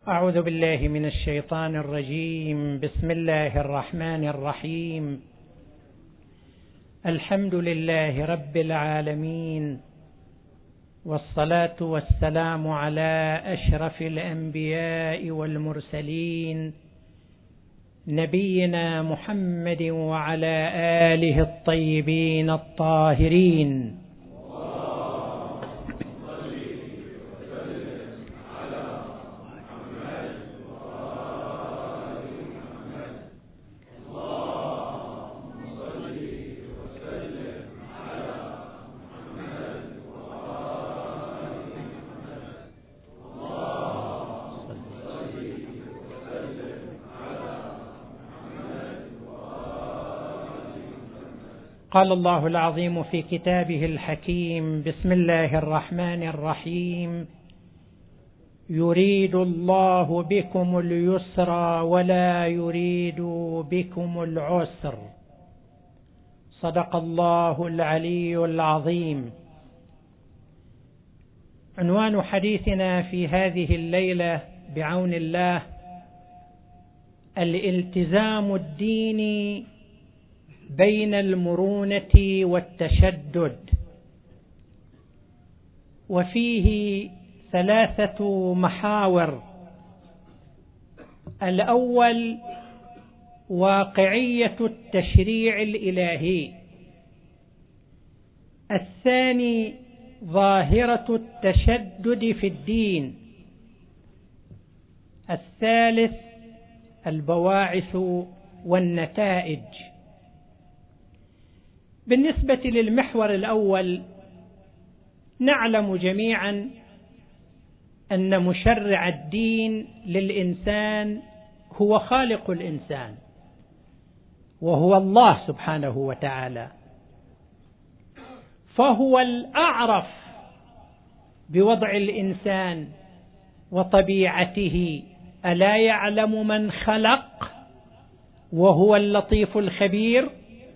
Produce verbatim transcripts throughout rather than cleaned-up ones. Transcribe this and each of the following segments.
أعوذ بالله من الشيطان الرجيم. بسم الله الرحمن الرحيم. الحمد لله رب العالمين، والصلاة والسلام على أشرف الأنبياء والمرسلين، نبينا محمد وعلى آله الطيبين الطاهرين. قال الله العظيم في كتابه الحكيم: بسم الله الرحمن الرحيم. يريد الله بكم اليسر ولا يريد بكم العسر. صدق الله العلي العظيم. عنوان حديثنا في هذه الليلة بعون الله: الالتزام الديني بين المرونة والتشدد. وفيه ثلاثة محاور: الأول واقعية التشريع الإلهي، الثاني ظاهرة التشدد في الدين، الثالث البواعث والنتائج. بالنسبة للمحور الأول، نعلم جميعا أن مشرع الدين للإنسان هو خالق الإنسان، وهو الله سبحانه وتعالى، فهو الأعرف بوضع الإنسان وطبيعته. ألا يعلم من خلق وهو اللطيف الخبير؟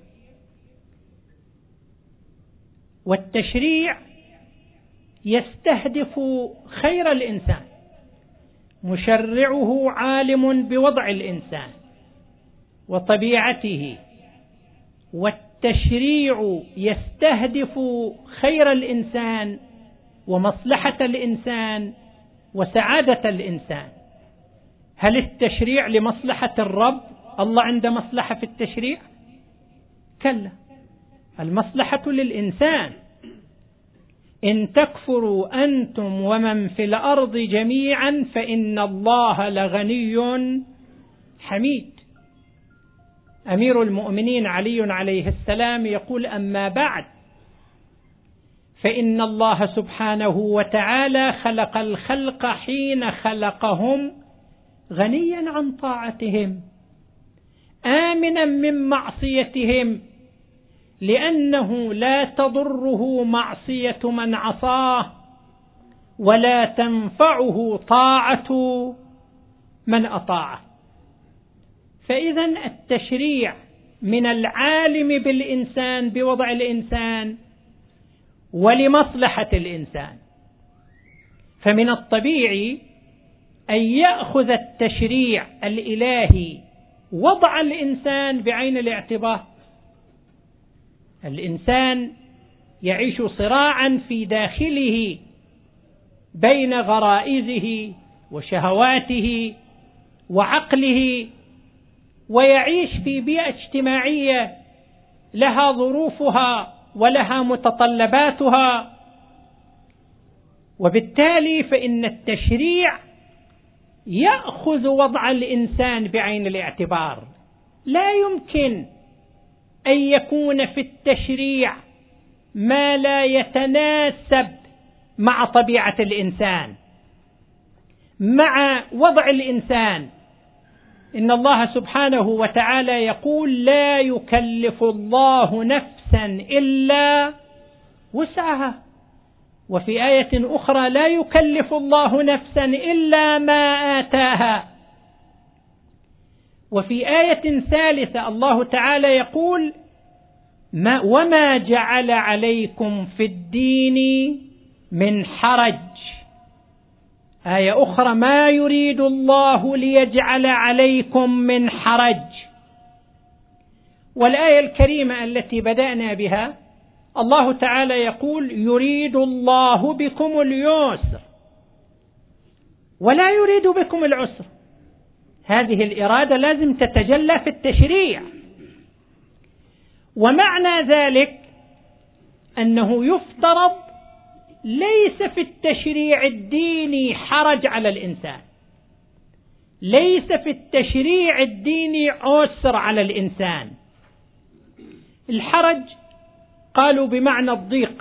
والتشريع يستهدف خير الإنسان، مشرعه عالم بوضع الإنسان وطبيعته، والتشريع يستهدف خير الإنسان ومصلحة الإنسان وسعادة الإنسان. هل التشريع لمصلحة الرب؟ الله عنده مصلحة في التشريع؟ كلا، المصلحة للإنسان. إن تكفروا أنتم ومن في الأرض جميعا فإن الله لغني حميد. أمير المؤمنين علي عليه السلام يقول: أما بعد، فإن الله سبحانه وتعالى خلق الخلق حين خلقهم غنيا عن طاعتهم، آمنا من معصيتهم، لأنه لا تضره معصية من عصاه ولا تنفعه طاعة من أطاعه. فإذا التشريع من العالم بالإنسان بوضع الإنسان ولمصلحة الإنسان، فمن الطبيعي أن يأخذ التشريع الإلهي وضع الإنسان بعين الاعتبار. الإنسان يعيش صراعا في داخله بين غرائزه وشهواته وعقله، ويعيش في بيئة اجتماعية لها ظروفها ولها متطلباتها، وبالتالي فإن التشريع يأخذ وضع الإنسان بعين الاعتبار. لا يمكن أن يكون في التشريع ما لا يتناسب مع طبيعة الإنسان، مع وضع الإنسان. إن الله سبحانه وتعالى يقول: لا يكلف الله نفسا إلا وسعها. وفي آية أخرى: لا يكلف الله نفسا إلا ما آتاها. وفي آية ثالثة الله تعالى يقول: ما وما جعل عليكم في الدين من حرج. آية أخرى: ما يريد الله ليجعل عليكم من حرج. والآية الكريمة التي بدأنا بها الله تعالى يقول: يريد الله بكم اليسر ولا يريد بكم العسر. هذه الإرادة لازم تتجلى في التشريع، ومعنى ذلك أنه يفترض ليس في التشريع الديني حرج على الإنسان، ليس في التشريع الديني عسر على الإنسان. الحرج قالوا بمعنى الضيق،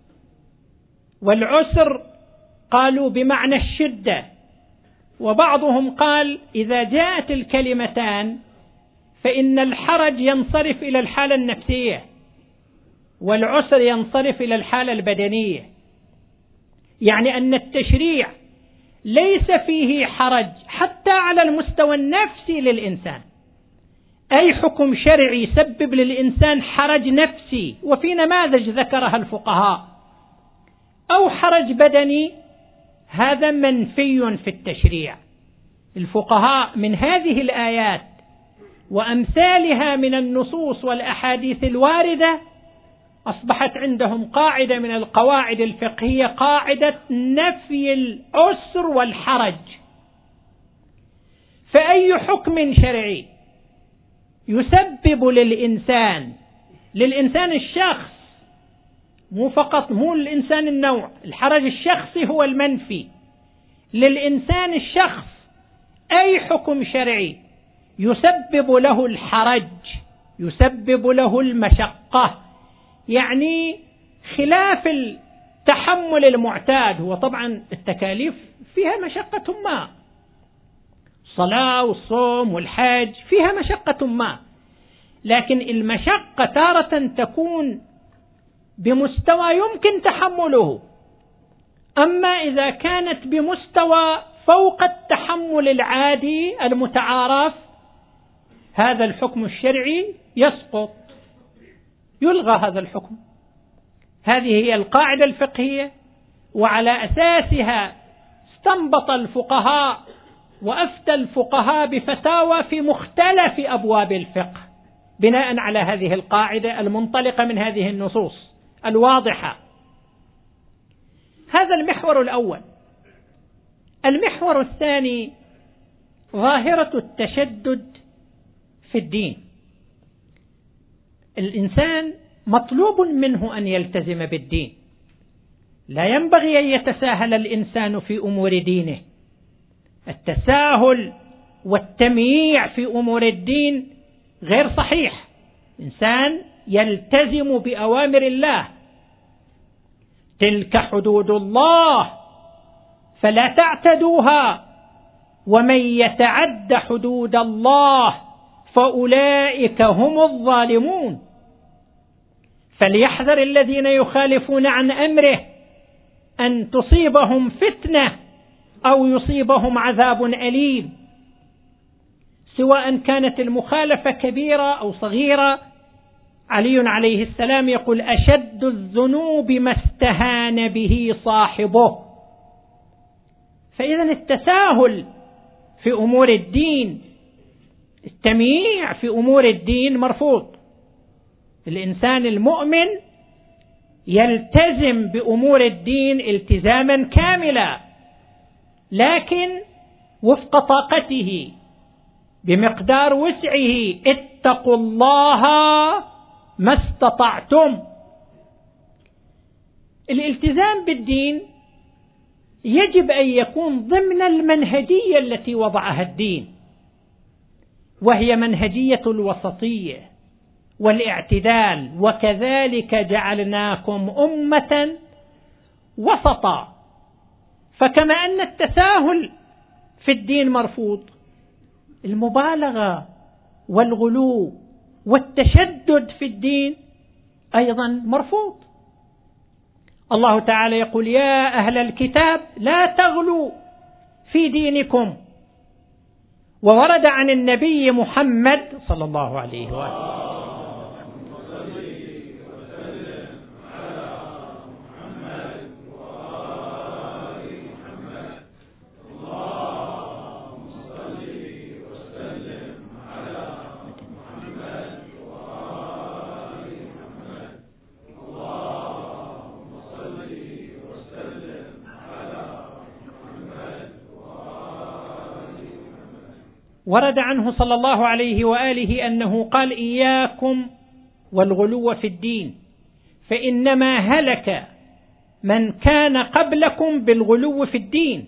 والعسر قالوا بمعنى الشدة، وبعضهم قال إذا جاءت الكلمتان فإن الحرج ينصرف إلى الحالة النفسية والعسر ينصرف إلى الحالة البدنية، يعني أن التشريع ليس فيه حرج حتى على المستوى النفسي للإنسان. أي حكم شرعي يسبب للإنسان حرج نفسي، وفي نماذج ذكرها الفقهاء، أو حرج بدني، هذا منفي في التشريع. الفقهاء من هذه الآيات وأمثالها من النصوص والأحاديث الواردة أصبحت عندهم قاعدة من القواعد الفقهية، قاعدة نفي العسر والحرج. فأي حكم شرعي يسبب للإنسان للإنسان الشخص، مو فقط مو الإنسان النوع، الحرج الشخصي هو المنفي للإنسان الشخص، أي حكم شرعي يسبب له الحرج، يسبب له المشقة، يعني خلاف التحمل المعتاد. هو طبعا التكاليف فيها مشقة ما، الصلاة والصوم والحج فيها مشقة ما، لكن المشقة تارة تكون بمستوى يمكن تحمله، أما إذا كانت بمستوى فوق التحمل العادي المتعارف هذا الحكم الشرعي يسقط، يلغى هذا الحكم. هذه هي القاعدة الفقهية، وعلى أساسها استنبط الفقهاء وأفتى الفقهاء بفتاوى في مختلف أبواب الفقه بناء على هذه القاعدة المنطلقة من هذه النصوص الواضحة. هذا المحور الأول. المحور الثاني ظاهرة التشدد في الدين. الإنسان مطلوب منه أن يلتزم بالدين، لا ينبغي أن يتساهل الإنسان في أمور دينه. التساهل والتمييع في أمور الدين غير صحيح. إنسان يلتزم بأوامر الله، تلك حدود الله فلا تعتدوها، ومن يتعد حدود الله فأولئك هم الظالمون. فليحذر الذين يخالفون عن أمره أن تصيبهم فتنة أو يصيبهم عذاب أليم، سواء كانت المخالفة كبيرة أو صغيرة. علي عليه السلام يقول: أشد الذنوب ما استهان به صاحبه. فإذا التساهل في أمور الدين، التمييع في أمور الدين مرفوض. الإنسان المؤمن يلتزم بأمور الدين التزاما كاملا، لكن وفق طاقته بمقدار وسعه. اتقوا الله ما استطعتم. الالتزام بالدين يجب أن يكون ضمن المنهجية التي وضعها الدين، وهي منهجية الوسطية والاعتدال. وكذلك جعلناكم أمة وسطا. فكما أن التساهل في الدين مرفوض، المبالغة والغلو والتشدد في الدين أيضا مرفوض. الله تعالى يقول: يا أهل الكتاب لا تغلوا في دينكم. وورد عن النبي محمد صلى الله عليه وآله ورد عنه صلى الله عليه وآله أنه قال: إياكم والغلو في الدين، فإنما هلك من كان قبلكم بالغلو في الدين.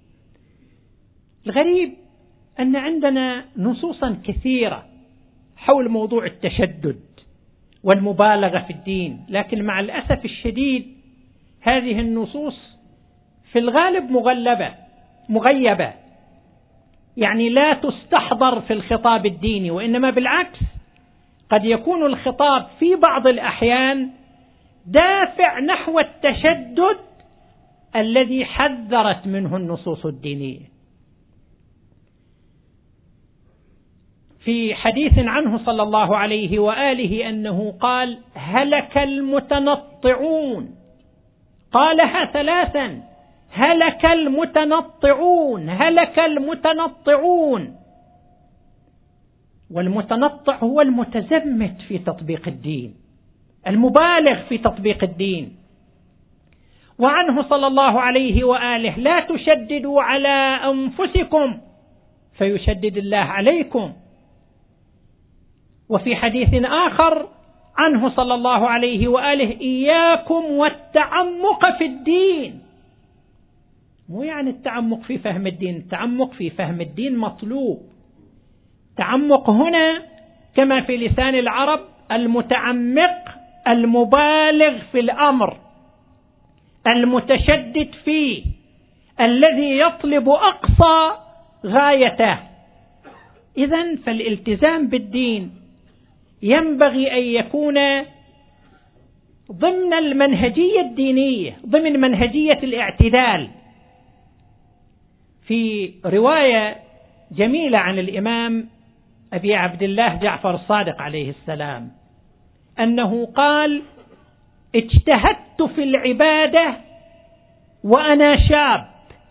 الغريب أن عندنا نصوصا كثيرة حول موضوع التشدد والمبالغة في الدين، لكن مع الأسف الشديد هذه النصوص في الغالب مغلبة مغيبة، يعني لا تستحضر في الخطاب الديني، وإنما بالعكس قد يكون الخطاب في بعض الأحيان دافع نحو التشدد الذي حذرت منه النصوص الدينية. في حديث عنه صلى الله عليه وآله أنه قال: هلك المتنطعون، قالها ثلاثا: هلك المتنطعون، هلك المتنطعون. والمتنطع هو المتزمت في تطبيق الدين، المبالغ في تطبيق الدين. وعنه صلى الله عليه وآله: لا تشددوا على أنفسكم فيشدد الله عليكم. وفي حديث آخر عنه صلى الله عليه وآله: إياكم والتعمق في الدين. مو يعني التعمق في فهم الدين، التعمق في فهم الدين مطلوب. تعمق هنا كما في لسان العرب المتعمق المبالغ في الأمر، المتشدد فيه، الذي يطلب أقصى غايته. إذن فالالتزام بالدين ينبغي أن يكون ضمن المنهجية الدينية، ضمن منهجية الاعتدال. في رواية جميلة عن الإمام أبي عبد الله جعفر الصادق عليه السلام أنه قال: اجتهدت في العبادة وأنا شاب،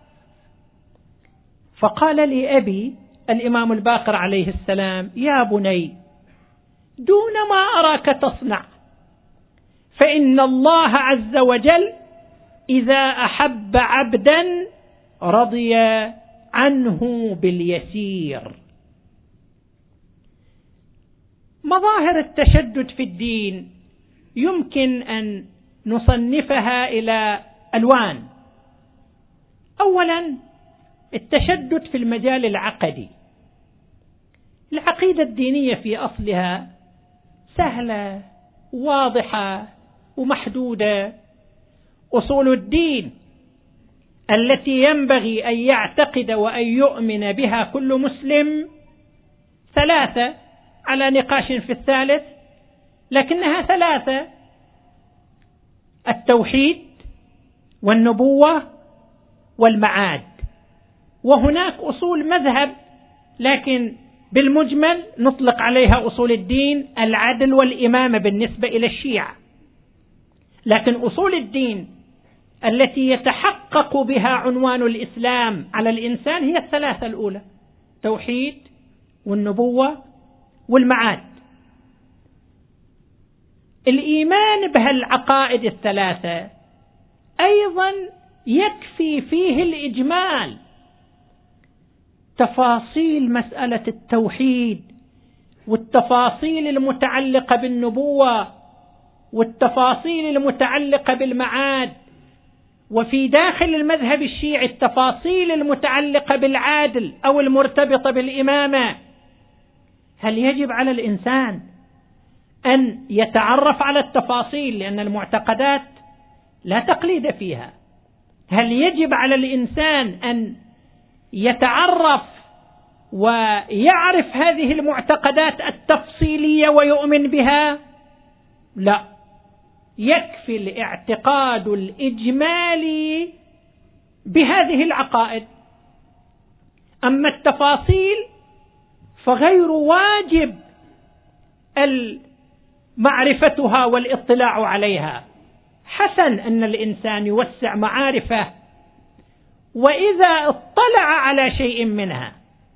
فقال لي أبي الإمام الباقر عليه السلام: يا بني، دون ما أراك تصنع، فإن الله عز وجل إذا أحب عبدا رضي عنه باليسير. مظاهر التشدد في الدين يمكن أن نصنفها إلى ألوان. أولا، التشدد في المجال العقدي. العقيدة الدينية في أصلها سهلة واضحة ومحدودة. أصول الدين التي ينبغي أن يعتقد وأن يؤمن بها كل مسلم ثلاثة، على نقاش في الثالث، لكنها ثلاثة: التوحيد والنبوة والمعاد. وهناك أصول مذهب، لكن بالمجمل نطلق عليها أصول الدين: العدل والإمامة بالنسبة إلى الشيعة. لكن أصول الدين التي يتحقق بها عنوان الإسلام على الإنسان هي الثلاثة الأولى: التوحيد والنبوة والمعاد. الإيمان بهالعقائد الثلاثة أيضا يكفي فيه الإجمال. تفاصيل مسألة التوحيد والتفاصيل المتعلقة بالنبوة والتفاصيل المتعلقة بالمعاد، وفي داخل المذهب الشيعي التفاصيل المتعلقة بالعادل أو المرتبطة بالإمامة. هل يجب على الإنسان أن يتعرف على التفاصيل، لأن المعتقدات لا تقليد فيها؟ هل يجب على الإنسان أن يتعرف ويعرف هذه المعتقدات التفصيلية ويؤمن بها؟ لا، يكفي الاعتقاد الإجمالي بهذه العقائد. أما التفاصيل فغير واجب معرفتها والاطلاع عليها. حسن أن الإنسان يوسع معارفه، وإذا اطلع على شيء منها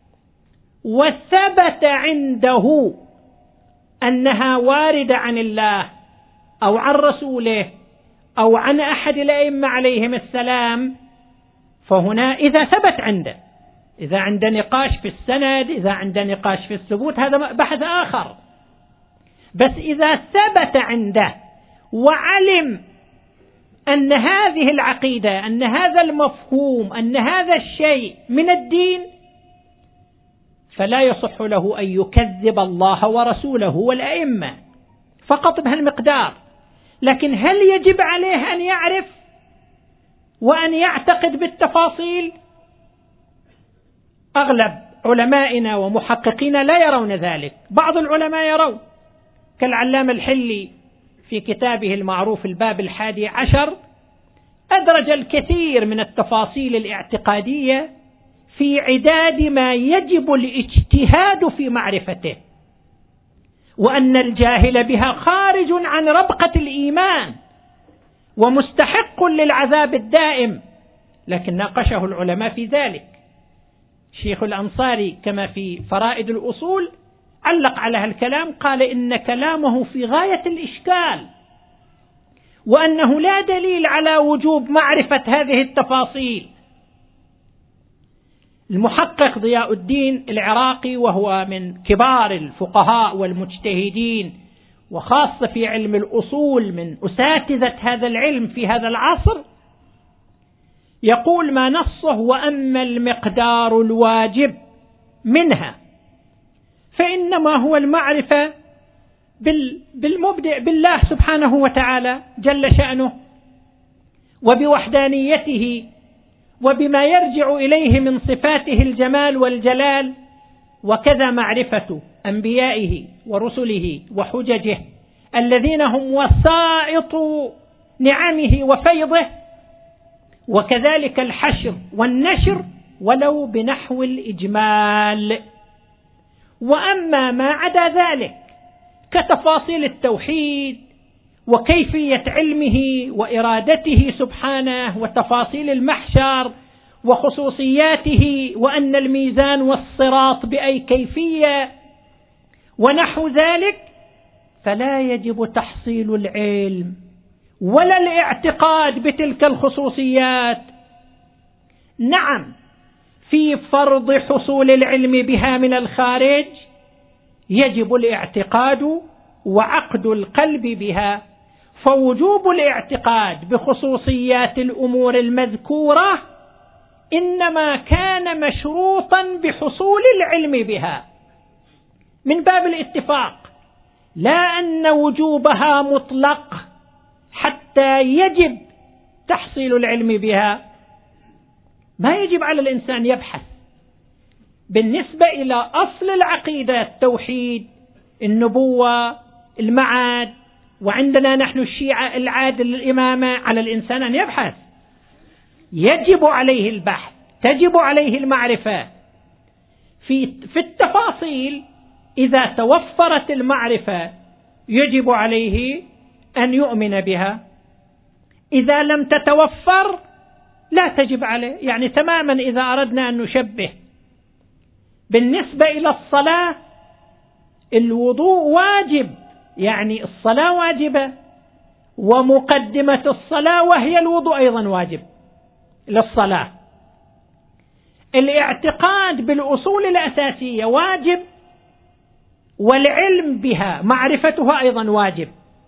وثبت عنده أنها واردة عن الله أو عن رسوله أو عن أحد الأئمة عليهم السلام، فهنا إذا ثبت عنده إذا عند نقاش في السند، إذا عند نقاش في الثبوت، هذا بحث آخر. بس إذا ثبت عنده وعلم أن هذه العقيدة، أن هذا المفهوم، أن هذا الشيء من الدين، فلا يصح له أن يكذب الله ورسوله والأئمة فقط بهالمقدار. لكن هل يجب عليه أن يعرف وأن يعتقد بالتفاصيل؟ أغلب علمائنا ومحققين لا يرون ذلك. بعض العلماء يرون، كالعلامة الحلي في كتابه المعروف الباب الحادي عشر، أدرج الكثير من التفاصيل الاعتقادية في عداد ما يجب الاجتهاد في معرفته، وأن الجاهل بها خارج عن ربقة الإيمان ومستحق للعذاب الدائم. لكن ناقشه العلماء في ذلك. شيخ الأنصاري كما في فرائد الأصول علق على هالكلام، قال إن كلامه في غاية الإشكال، وأنه لا دليل على وجوب معرفة هذه التفاصيل. المحقق ضياء الدين العراقي، وهو من كبار الفقهاء والمجتهدين وخاصة في علم الأصول، من أساتذة هذا العلم في هذا العصر، يقول ما نصه: وأما المقدار الواجب منها فإنما هو المعرفة بالمبدع بالله سبحانه وتعالى جل شأنه، وبوحدانيته، وبما يرجع إليه من صفاته الجمال والجلال، وكذا معرفة أنبيائه ورسله وحججه الذين هم وسائط نعمه وفيضه، وكذلك الحشر والنشر ولو بنحو الإجمال. وأما ما عدا ذلك كتفاصيل التوحيد وكيفية علمه وإرادته سبحانه وتفاصيل المحشر وخصوصياته، وأن الميزان والصراط بأي كيفية ونحو ذلك، فلا يجب تحصيل العلم ولا الاعتقاد بتلك الخصوصيات. نعم، في فرض حصول العلم بها من الخارج يجب الاعتقاد وعقد القلب بها، فوجوب الاعتقاد بخصوصيات الأمور المذكورة إنما كان مشروطا بحصول العلم بها من باب الاتفاق، لا أن وجوبها مطلق حتى يجب تحصيل العلم بها. ما يجب على الإنسان يبحث بالنسبة إلى أصل العقيدة، التوحيد، النبوة، المعاد، وعندنا نحن الشيعة العادل الإمامة، على الإنسان أن يبحث، يجب عليه البحث، تجب عليه المعرفة في في التفاصيل. إذا توفرت المعرفة يجب عليه أن يؤمن بها، إذا لم تتوفر لا تجب عليه. يعني تماما إذا أردنا أن نشبه بالنسبة إلى الصلاة، الوضوء واجب، يعني الصلاة واجبة، ومقدمة الصلاة وهي الوضوء أيضا واجب للصلاة. الاعتقاد بالأصول الأساسية واجب، والعلم بها معرفتها أيضا واجب.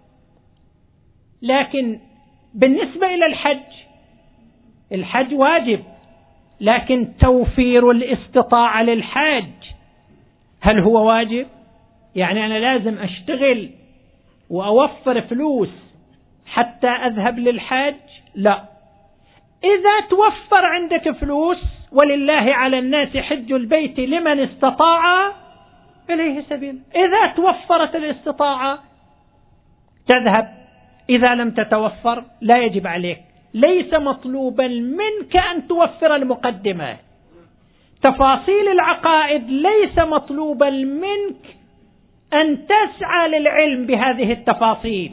لكن بالنسبة إلى الحج، الحج واجب، لكن توفير الاستطاعة للحج هل هو واجب؟ يعني أنا لازم أشتغل وأوفر فلوس حتى أذهب للحج؟ لا. إذا توفر عندك فلوس، ولله على الناس حج البيت لمن استطاع إليه سبيل، إذا توفرت الاستطاعة تذهب، إذا لم تتوفر لا يجب عليك. ليس مطلوبا منك أن توفر المقدمة، تفاصيل العقائد ليس مطلوبا منك أن تسعى للعلم بهذه التفاصيل.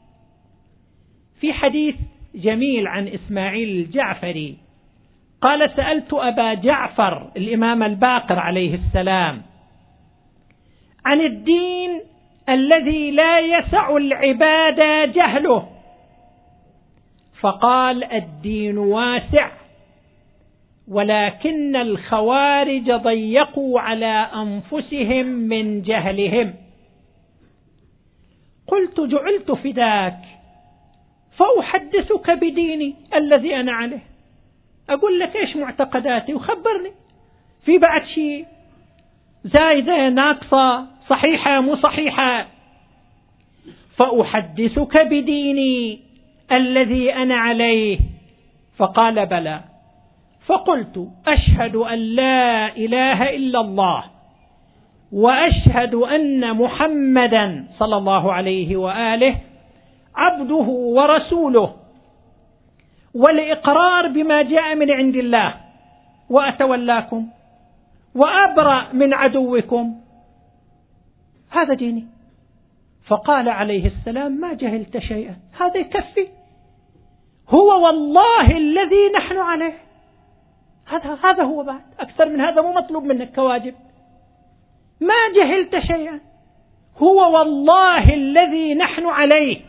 في حديث جميل عن إسماعيل الجعفري قال: سألت أبا جعفر الإمام الباقر عليه السلام عن الدين الذي لا يسع العباد جهله، فقال: الدين واسع ولكن الخوارج ضيقوا على أنفسهم من جهلهم. قلت جعلت فداك فأحدثك بديني الذي أنا عليه، أقول لك إيش معتقداتي وخبرني، في بعد شيء زايدة ناقصة صحيحة مو صحيحة، فأحدثك بديني الذي أنا عليه. فقال بلى. فقلت أشهد أن لا إله إلا الله وأشهد أن محمدا صلى الله عليه وآله عبده ورسوله، والإقرار بما جاء من عند الله، وأتولاكم وأبرأ من عدوكم، هذا ديني. فقال عليه السلام ما جهلت شيئا، هذا يكفي، هو والله الذي نحن عليه، هذا هذا هو، بعد أكثر من هذا مو مطلوب منك كواجب. ما جهلت شيئا، هو والله الذي نحن عليه.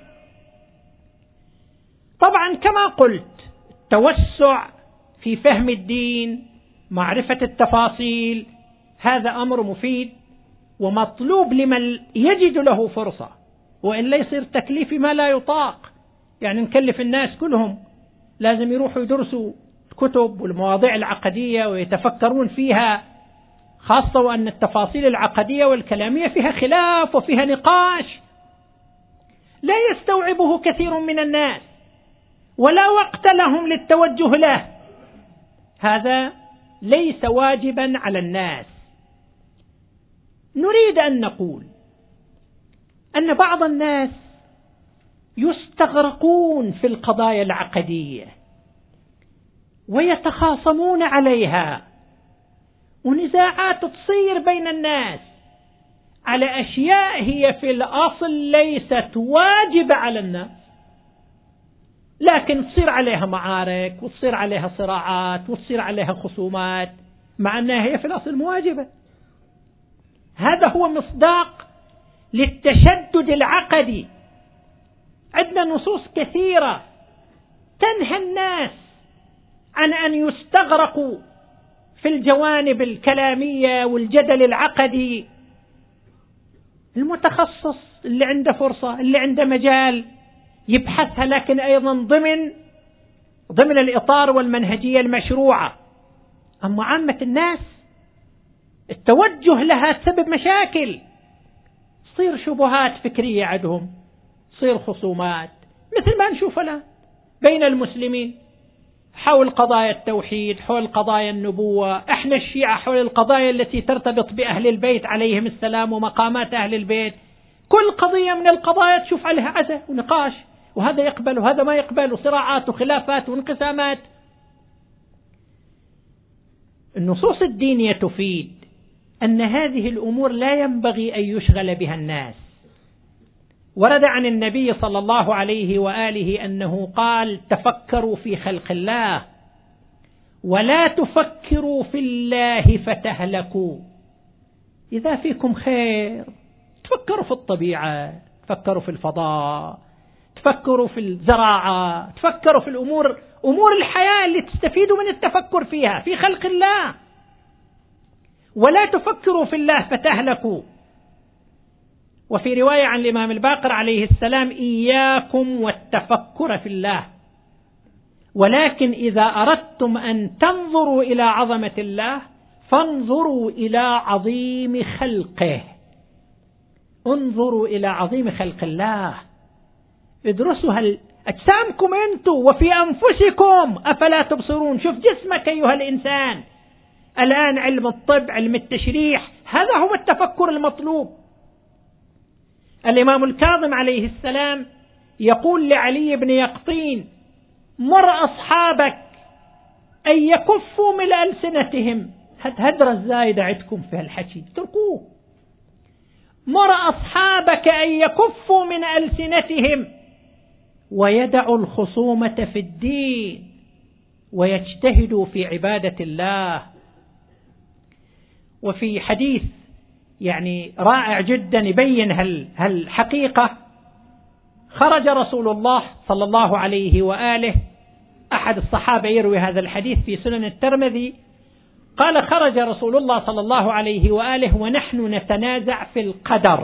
طبعا كما قلت التوسع في فهم الدين، معرفة التفاصيل، هذا أمر مفيد ومطلوب لمن يجد له فرصة، وإلا يصير تكليف ما لا يطاق. يعني نكلف الناس كلهم لازم يروحوا يدرسوا الكتب والمواضيع العقدية ويتفكرون فيها، خاصة وأن التفاصيل العقدية والكلامية فيها خلاف وفيها نقاش لا يستوعبه كثير من الناس ولا وقت لهم للتوجه له. هذا ليس واجبا على الناس. نريد أن نقول أن بعض الناس يستغرقون في القضايا العقدية ويتخاصمون عليها، ونزاعات تصير بين الناس على أشياء هي في الأصل ليست واجبة على الناس، لكن تصير عليها معارك وتصير عليها صراعات وتصير عليها خصومات مع أنها هي في الأصل مواجبة. هذا هو مصداق للتشدد العقدي. عندنا نصوص كثيرة تنهى الناس عن أن يستغرقوا في الجوانب الكلامية والجدل العقدي. المتخصص اللي عنده فرصة، اللي عنده مجال يبحثها، لكن أيضا ضمن ضمن الإطار والمنهجية المشروعة. أما عامة الناس التوجه لها تسبب مشاكل، تصير شبهات فكرية عندهم، تصير خصومات مثل ما نشوف الآن بين المسلمين حول قضايا التوحيد، حول قضايا النبوة. احنا الشيعة حول القضايا التي ترتبط بأهل البيت عليهم السلام ومقامات أهل البيت. كل قضية من القضايا تشوف عليها عزة ونقاش، وهذا يقبل وهذا ما يقبل، وصراعات وخلافات وانقسامات. النصوص الدينية تفيد أن هذه الأمور لا ينبغي أن يشغل بها الناس. ورد عن النبي صلى الله عليه وآله أنه قال تفكروا في خلق الله ولا تفكروا في الله فتهلكوا. إذا فيكم خير تفكروا في الطبيعة، تفكروا في الفضاء، تفكروا في الزراعة، تفكروا في الأمور أمور الحياة اللي تستفيدوا من التفكر فيها في خلق الله، ولا تفكروا في الله فتهلكوا. وفي رواية عن الإمام الباقر عليه السلام إياكم والتفكر في الله، ولكن إذا أردتم أن تنظروا إلى عظمة الله فانظروا إلى عظيم خلقه. انظروا إلى عظيم خلق الله، ادرسوا هل أجسامكم أنتم وفي أنفسكم أفلا تبصرون. شوف جسمك أيها الإنسان. الآن علم الطب، علم التشريح، هذا هو التفكر المطلوب. الإمام الكاظم عليه السلام يقول لعلي بن يقطين مر أصحابك أن يكفوا من ألسنتهم. هدرة الزايدة عندكم في الحكي تركوه. مر أصحابك أن يكفوا من ألسنتهم ويدعوا الخصومة في الدين ويجتهدوا في عبادة الله. وفي حديث يعني رائع جدا يبين هالحقيقة، خرج رسول الله صلى الله عليه وآله أحد الصحابة يروي هذا الحديث في سنن الترمذي، قال: خرج رسول الله صلى الله عليه وآله ونحن نتنازع في القدر.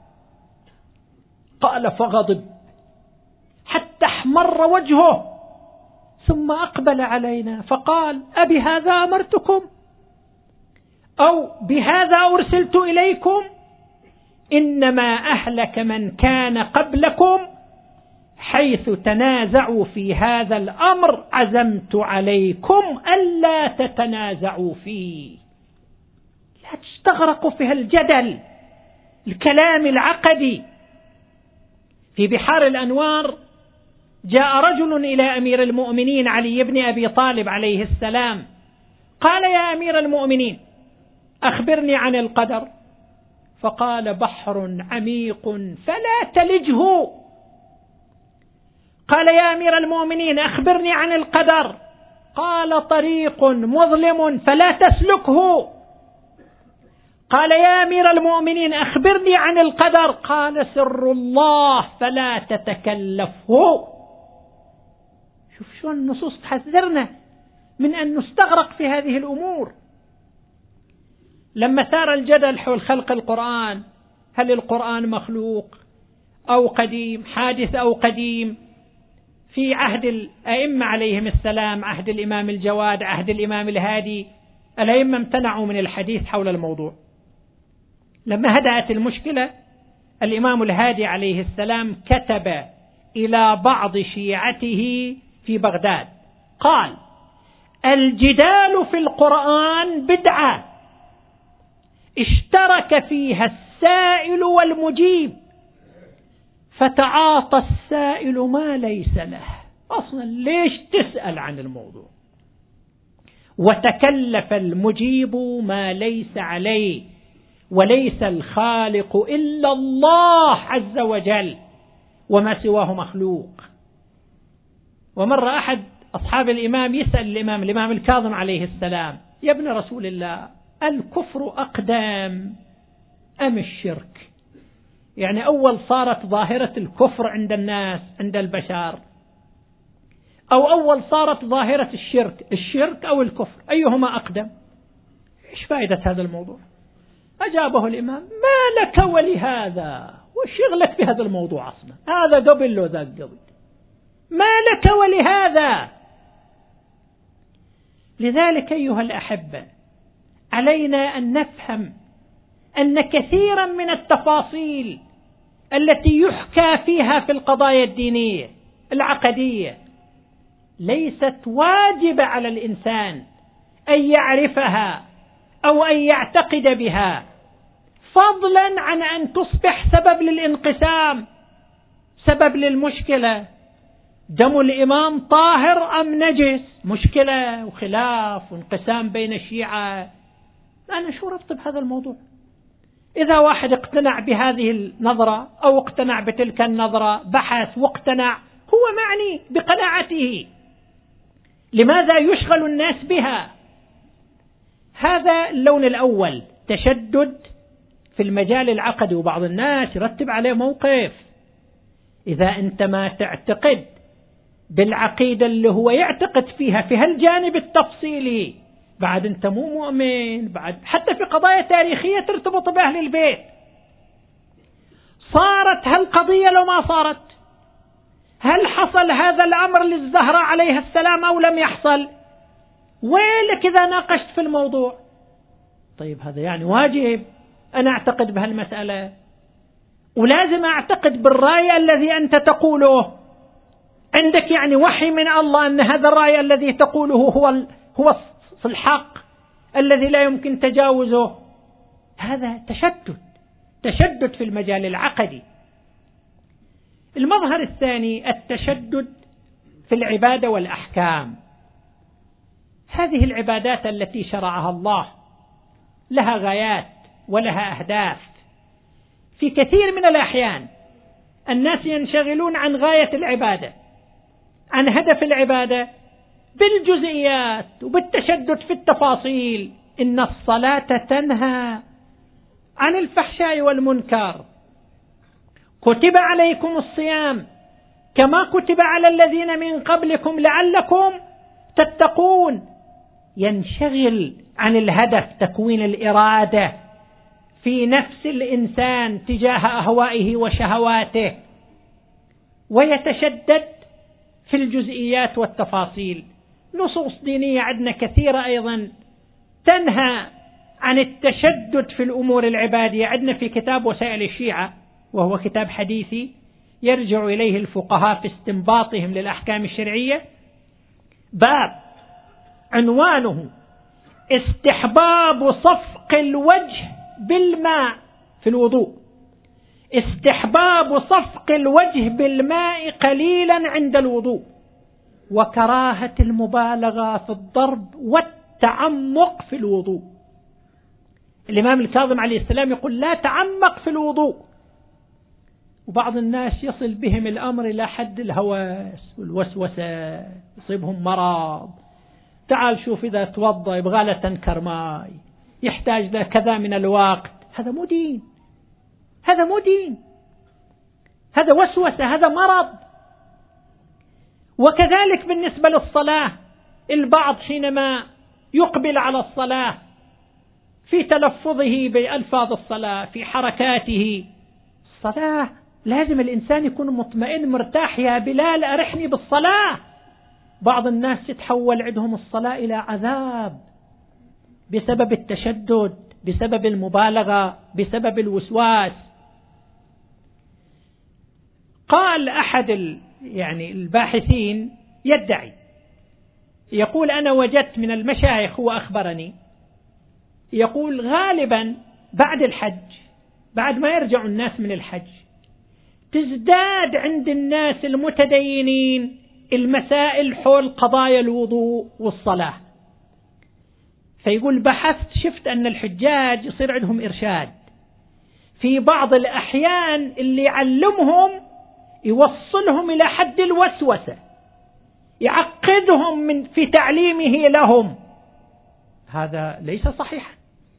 قال: فغضب حتى احمر وجهه، ثم أقبل علينا فقال: أبي هذا أمرتكم أو بهذا أرسلت إليكم؟ إنما أهلك من كان قبلكم حيث تنازعوا في هذا الأمر، عزمت عليكم ألا تتنازعوا فيه. لا تستغرقوا في الجدل الكلام العقدي. في بحار الأنوار جاء رجل إلى أمير المؤمنين علي بن أبي طالب عليه السلام، قال: يا أمير المؤمنين أخبرني عن القدر. فقال: بحر عميق فلا تلجه. قال: يا أمير المؤمنين أخبرني عن القدر. قال: طريق مظلم فلا تسلكه. قال: يا أمير المؤمنين أخبرني عن القدر. قال: سر الله فلا تتكلفه. شوف شو النصوص تحذرنا من أن نستغرق في هذه الأمور. لما ثار الجدل حول خلق القرآن، هل القرآن مخلوق أو قديم، حادث أو قديم، في عهد الأئمة عليهم السلام، عهد الإمام الجواد، عهد الإمام الهادي، الأئمة امتنعوا من الحديث حول الموضوع. لما هدأت المشكلة، الإمام الهادي عليه السلام كتب إلى بعض شيعته في بغداد، قال: الجدال في القرآن بدعة اشترك فيها السائل والمجيب، فتعاطى السائل ما ليس له. أصلا ليش تسأل عن الموضوع؟ وتكلف المجيب ما ليس عليه، وليس الخالق إلا الله عز وجل، وما سواه مخلوق. ومر أحد أصحاب الإمام يسأل الإمام الإمام الكاظم عليه السلام: يا ابن رسول الله، الكفر أقدم أم الشرك؟ يعني أول صارت ظاهرة الكفر عند الناس، عند البشر، أو أول صارت ظاهرة الشرك، الشرك أو الكفر، أيهما أقدم؟ إيش فائدة هذا الموضوع؟ أجابه الإمام: ما لك ولهذا، وش يغلق في هذا الموضوع أصلا؟ هذا قبل له ذاك قبل، ما لك ولهذا. لذلك أيها الأحبة، علينا أن نفهم أن كثيرا من التفاصيل التي يحكى فيها في القضايا الدينية العقدية ليست واجبة على الإنسان أن يعرفها أو أن يعتقد بها، فضلا عن أن تصبح سبب للانقسام، سبب للمشكلة. دم الإمام طاهر أم نجس؟ مشكلة وخلاف وانقسام بين الشيعة. أنا شو ربط بهذا الموضوع؟ إذا واحد اقتنع بهذه النظرة أو اقتنع بتلك النظرة، بحث واقتنع، هو معني بقناعته، لماذا يشغل الناس بها؟ هذا اللون الأول، تشدد في المجال العقدي، وبعض الناس يرتب عليه موقف. إذا أنت ما تعتقد بالعقيدة اللي هو يعتقد فيها في هالجانب التفصيلي، بعد أنت مو مؤمن. بعد حتى في قضايا تاريخية ترتبط بأهل البيت، صارت هالقضية لو ما صارت، هل حصل هذا الأمر للزهراء عليها السلام أو لم يحصل؟ ويلك إذا ناقشت في الموضوع. طيب هذا يعني واجب أنا أعتقد بهالمسألة، ولازم أعتقد بالرأي الذي أنت تقوله. عندك يعني وحي من الله أن هذا الرأي الذي تقوله هو هو الحق الذي لا يمكن تجاوزه. هذا تشدد تشدد في المجال العقدي. المظهر الثاني التشدد في العبادة والأحكام. هذه العبادات التي شرعها الله لها غايات ولها أهداف. في كثير من الأحيان الناس ينشغلون عن غاية العبادة، عن هدف العبادة، بالجزئيات وبالتشدد في التفاصيل. إن الصلاة تنهى عن الفحشاء والمنكر، كتب عليكم الصيام كما كتب على الذين من قبلكم لعلكم تتقون. ينشغل عن الهدف، تكوين الإرادة في نفس الإنسان تجاه أهوائه وشهواته، ويتشدد في الجزئيات والتفاصيل. نصوص دينية عندنا كثيرة أيضا تنهى عن التشدد في الأمور العبادية. عندنا في كتاب وسائل الشيعة، وهو كتاب حديثي يرجع إليه الفقهاء في استنباطهم للأحكام الشرعية، باب عنوانه استحباب صفق الوجه بالماء في الوضوء، استحباب صفق الوجه بالماء قليلا عند الوضوء، وكراهة المبالغة في الضرب والتعمق في الوضوء. الإمام الكاظم عليه السلام يقول لا تعمق في الوضوء، وبعض الناس يصل بهم الأمر إلى حد الهواس والوسوسة، يصيبهم مرض. تعال شوف إذا توضأ يبغى له تنكر ماء، يحتاج له كذا من الوقت. هذا مو دين، هذا مو دين، هذا وسوسة، هذا مرض. وكذلك بالنسبة للصلاة، البعض حينما يقبل على الصلاة في تلفظه بألفاظ الصلاة، في حركاته، الصلاة لازم الإنسان يكون مطمئن مرتاح. يا بلال أرحني بالصلاة. بعض الناس تتحول عندهم الصلاة إلى عذاب بسبب التشدد، بسبب المبالغة، بسبب الوسواس. قال أحد يعني الباحثين يدعي، يقول أنا وجدت من المشايخ وأخبرني، يقول غالبا بعد الحج، بعد ما يرجع الناس من الحج، تزداد عند الناس المتدينين المسائل حول قضايا الوضوء والصلاة. فيقول بحثت شفت أن الحجاج يصير عندهم إرشاد في بعض الأحيان، اللي يعلمهم يوصلهم إلى حد الوسوسة، يعقدهم من في تعليمه لهم. هذا ليس صحيحا.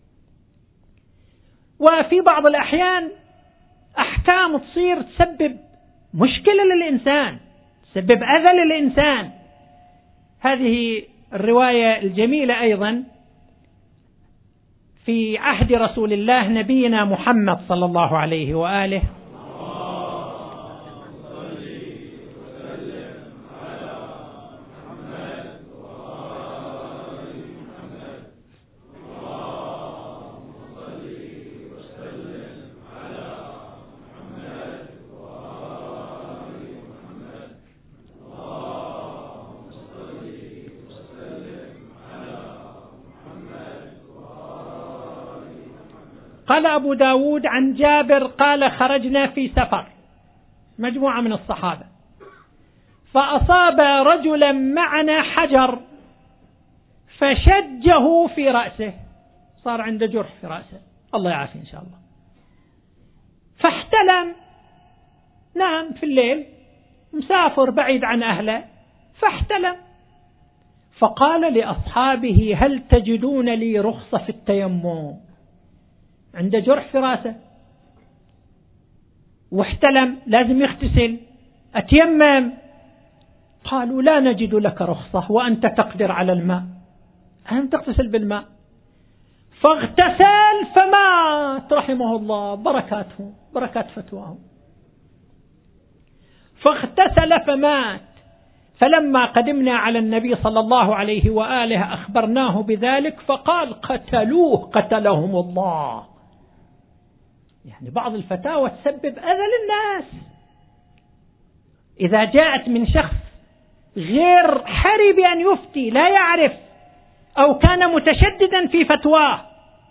وفي بعض الأحيان أحكام تصير تسبب مشكلة للإنسان، تسبب أذى للإنسان. هذه الرواية الجميلة أيضا في عهد رسول الله نبينا محمد صلى الله عليه وآله، قال أبو داود عن جابر قال خرجنا في سفر مجموعة من الصحابة، فأصاب رجلا معنا حجر فشجه في رأسه، صار عنده جرح في رأسه، الله يعافي إن شاء الله، فاحتلم. نام في الليل، مسافر بعيد عن أهله، فاحتلم. فقال لأصحابه هل تجدون لي رخصة في التيمم؟ عنده جرح في رأسه واحتلم، لازم يغتسل، أتيمم. قالوا لا نجد لك رخصة وأنت تقدر على الماء، أهم تغتسل بالماء. فاغتسل فمات رحمه الله، بركاته بركات فتواه. فاغتسل فمات. فلما قدمنا على النبي صلى الله عليه وآله أخبرناه بذلك، فقال قتلوه قتلهم الله. يعني بعض الفتاوى تسبب أذى للناس إذا جاءت من شخص غير حري بأن يفتي، لا يعرف أو كان متشددا في فتواه.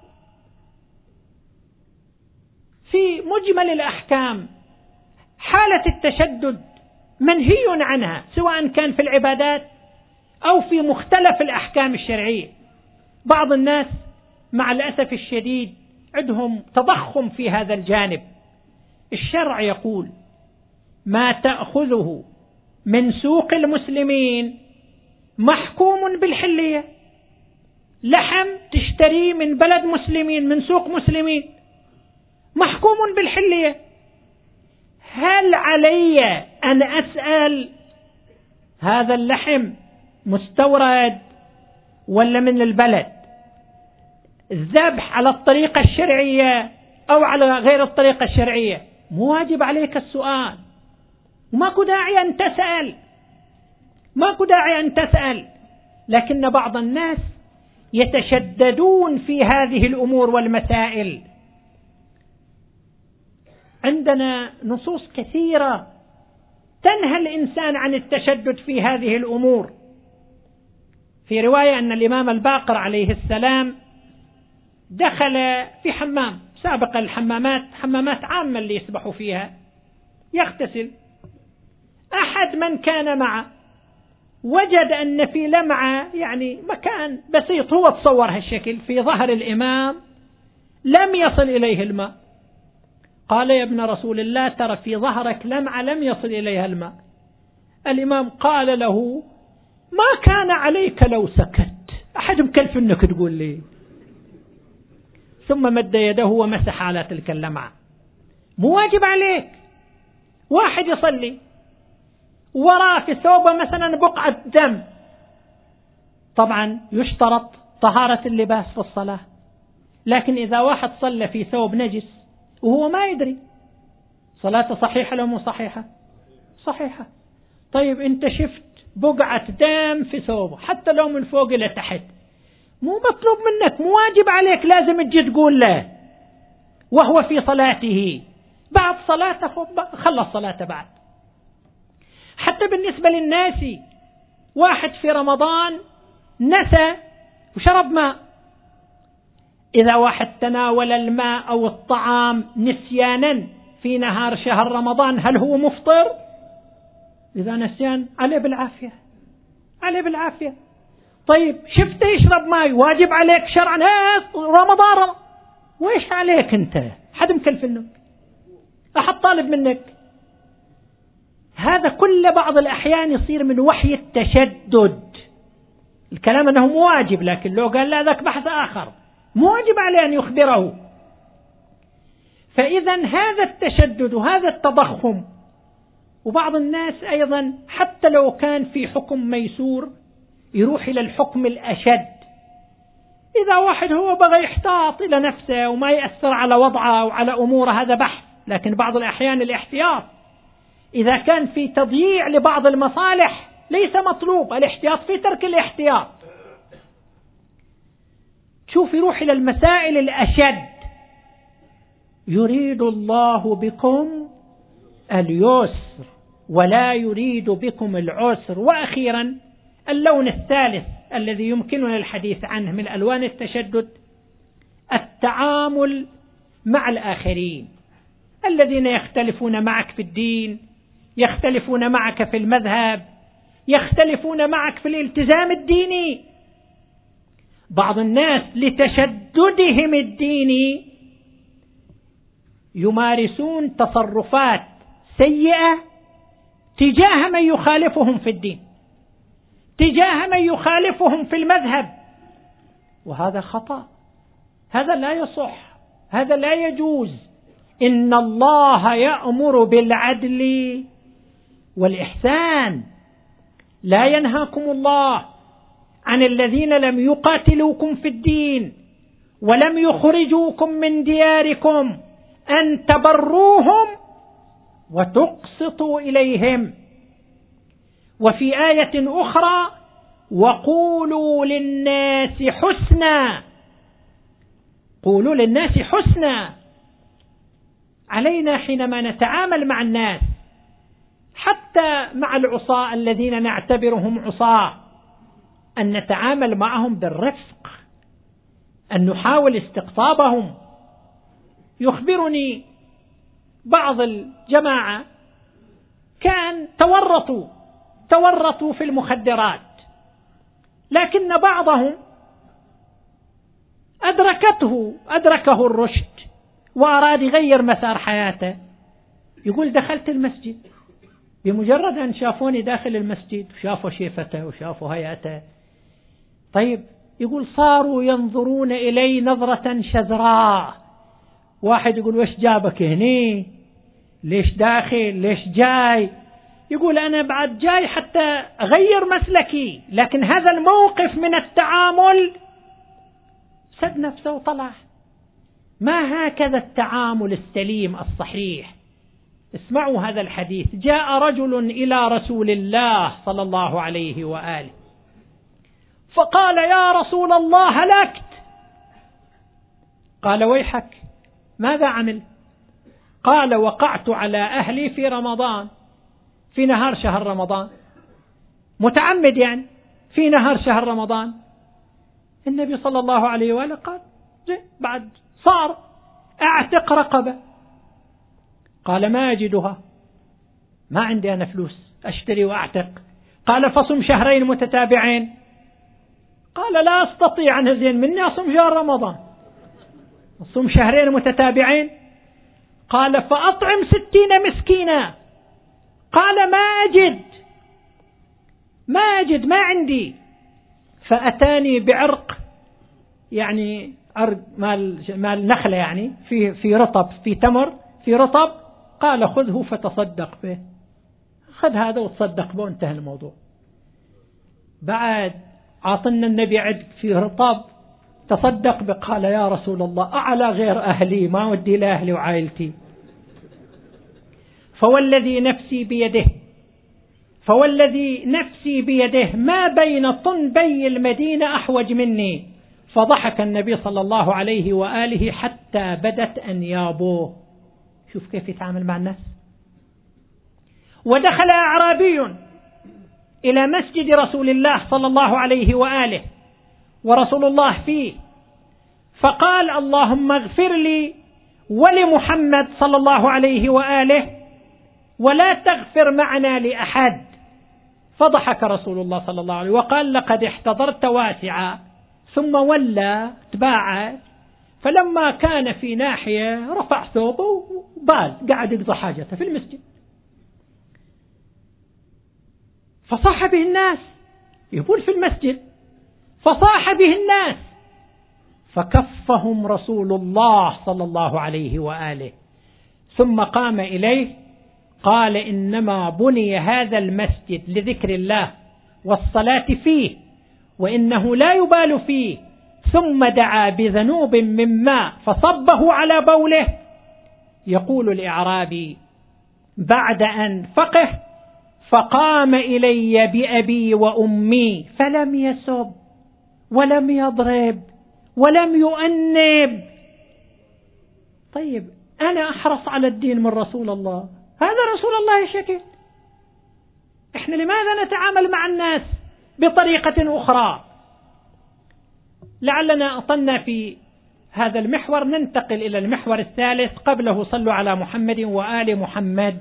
في مجمل الأحكام حالة التشدد منهي عنها، سواء كان في العبادات أو في مختلف الأحكام الشرعية. بعض الناس مع الأسف الشديد عندهم تضخم في هذا الجانب. الشرع يقول ما تأخذه من سوق المسلمين محكوم بالحلية. لحم تشتري من بلد مسلمين، من سوق مسلمين، محكوم بالحلية. هل علي أن أسأل هذا اللحم مستورد ولا من البلد، الذبح على الطريقة الشرعية أو على غير الطريقة الشرعية، مو واجب عليك السؤال، وماكو داعي أن تسأل، ماكو داعي أن تسأل. لكن بعض الناس يتشددون في هذه الأمور والمسائل. عندنا نصوص كثيرة تنهى الإنسان عن التشدد في هذه الأمور. في رواية أن الإمام الباقر عليه السلام دخل في حمام، سابق الحمامات حمامات عامة اللي يسبحوا فيها، يغتسل، أحد من كان معه وجد أن في لمعة، يعني مكان بسيط هو تصور هالشكل في ظهر الإمام لم يصل إليه الماء. قال يا ابن رسول الله ترى في ظهرك لمعة لم يصل إليها الماء. الإمام قال له ما كان عليك لو سكت، أحد مكلف أنك تقول لي. ثم مد يده ومسح على تلك اللمعة. مو واجب عليك. واحد يصلي وراه في ثوبه مثلا بقعة دم، طبعا يشترط طهارة اللباس في الصلاة، لكن إذا واحد صلى في ثوب نجس وهو ما يدري، صلاته صحيحة لو مو صحيحة؟ صحيحة. طيب أنت شفت بقعة دم في ثوبه حتى لو من فوق إلى تحت، مو مطلوب منك، مو واجب عليك لازم تجي تقول له وهو في صلاته، بعد صلاته خلص صلاته. بعد حتى بالنسبة للناس، واحد في رمضان نسى وشرب ماء، إذا واحد تناول الماء أو الطعام نسيانا في نهار شهر رمضان هل هو مفطر؟ إذا نسيان عليه بالعافية، عليه بالعافية. طيب شفته يشرب ماء، واجب عليك شرعا رمضان رمضان، وإيش عليك أنت؟ حد مكلف منك؟ أحد طالب منك؟ هذا كل بعض الأحيان يصير من وحي التشدد. الكلام أنه مو واجب، لكن لو قال لا ذاك بحث آخر، مو واجب عليه أن يخبره. فإذا هذا التشدد وهذا التضخم، وبعض الناس أيضا حتى لو كان في حكم ميسور يروح إلى الحكم الأشد. إذا واحد هو بغى يحتاط إلى نفسه وما يأثر على وضعه وعلى أموره هذا بحث، لكن بعض الأحيان الاحتياط إذا كان في تضييع لبعض المصالح ليس مطلوب، الاحتياط في ترك الاحتياط. شوف يروح إلى المسائل الأشد. يريد الله بكم اليسر ولا يريد بكم العسر. وأخيرا اللون الثالث الذي يمكننا الحديث عنه من ألوان التشدد، التعامل مع الآخرين الذين يختلفون معك في الدين، يختلفون معك في المذهب، يختلفون معك في الالتزام الديني. بعض الناس لتشددهم الديني يمارسون تصرفات سيئة تجاه من يخالفهم في الدين، تجاه من يخالفهم في المذهب، وهذا خطأ، هذا لا يصح، هذا لا يجوز. إن الله يأمر بالعدل والإحسان. لا ينهاكم الله عن الذين لم يقاتلوكم في الدين ولم يخرجوكم من دياركم أن تبروهم وتقسطوا إليهم. وفي آية أخرى وقولوا للناس حسنا، قولوا للناس حسنا. علينا حينما نتعامل مع الناس حتى مع العصاة الذين نعتبرهم عصاة أن نتعامل معهم بالرفق، أن نحاول استقطابهم. يخبرني بعض الجماعة كان تورطوا تورطوا في المخدرات، لكن بعضهم أدركته أدركه الرشد وأراد يغير مسار حياته. يقول دخلت المسجد، بمجرد أن شافوني داخل المسجد وشافوا شيفته وشافوا هيئته، طيب يقول صاروا ينظرون إلي نظرة شذراء. واحد يقول وش جابك هني؟ ليش داخل؟ ليش جاي؟ يقول أنا بعد جاي حتى أغير مسلكي، لكن هذا الموقف من التعامل سد نفسه وطلع. ما هكذا التعامل السليم الصحيح. اسمعوا هذا الحديث. جاء رجل إلى رسول الله صلى الله عليه وآله فقال: يا رسول الله هلكت. قال: ويحك، ماذا عمل؟ قال: وقعت على أهلي في رمضان، في نهار شهر رمضان، متعمد يعني في نهار شهر رمضان. النبي صلى الله عليه وآله قال: بعد صار أعتق رقبة. قال: ما أجدها، ما عندي أنا فلوس أشتري وأعتق. قال: فصم شهرين متتابعين. قال: لا أستطيع أن أزين مني أصم شهر رمضان، أصم شهرين متتابعين. قال: فأطعم ستين مسكينا. قال: ما أجد ما أجد ما عندي. فأتاني بعرق، يعني عرق مال مال نخلة، يعني في في رطب، في تمر في رطب. قال: خذه فتصدق به. خذ هذا وتصدق به، انتهى الموضوع. بعد عاطنا النبي عد في رطب تصدق به. قال: يا رسول الله أعلى غير أهلي، ما ودي لأهلي وعائلتي. فوالذي نفسي بيده فوالذي نفسي بيده ما بين طنبي المدينة أحوج مني. فضحك النبي صلى الله عليه وآله حتى بدت أنيابه. شوف كيف يتعامل مع الناس. ودخل أعرابي إلى مسجد رسول الله صلى الله عليه وآله ورسول الله فيه، فقال: اللهم اغفر لي ولمحمد صلى الله عليه وآله ولا تغفر معنا لأحد. فضحك رسول الله صلى الله عليه وقال: لقد احتضرت واسعا. ثم ولى تباعد، فلما كان في ناحية رفع ثوبه وبال قاعد يقضي حاجته في المسجد. فصاح به الناس، يقول في المسجد، فصاح به الناس فكفهم رسول الله صلى الله عليه وآله. ثم قام إليه قال: إنما بني هذا المسجد لذكر الله والصلاة فيه، وإنه لا يبال فيه. ثم دعا بذنوب من ماء فصبه على بوله. يقول الإعرابي بعد أن فقه: فقام إلي بأبي وأمي فلم يسب ولم يضرب ولم يؤنب. طيب أنا أحرص على الدين من رسول الله، هذا رسول الله يشكل. إحنا لماذا نتعامل مع الناس بطريقة أخرى؟ لعلنا أطلنا في هذا المحور، ننتقل إلى المحور الثالث. قبله صلوا على محمد وآل محمد.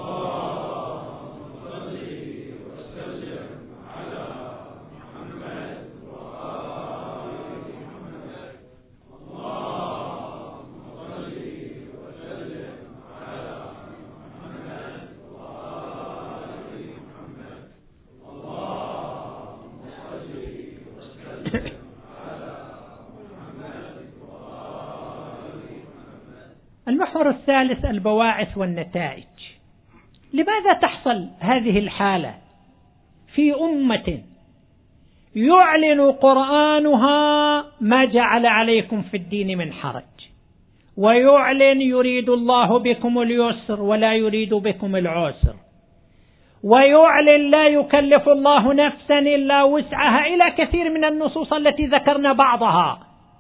المحور الثالث البواعث والنتائج. لماذا تحصل هذه الحالة في أمة يعلن قرآنها ما جعل عليكم في الدين من حرج، ويعلن يريد الله بكم اليسر ولا يريد بكم العسر، ويعلن لا يكلف الله نفسا إلا وسعها، إلى كثير من النصوص التي ذكرنا بعضها؟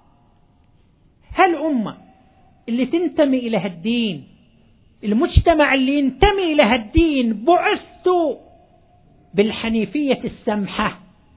هل أمة اللي تنتمي إلى الدين، المجتمع اللي ينتمي إلى الدين، بعثت بالحنيفية السمحة،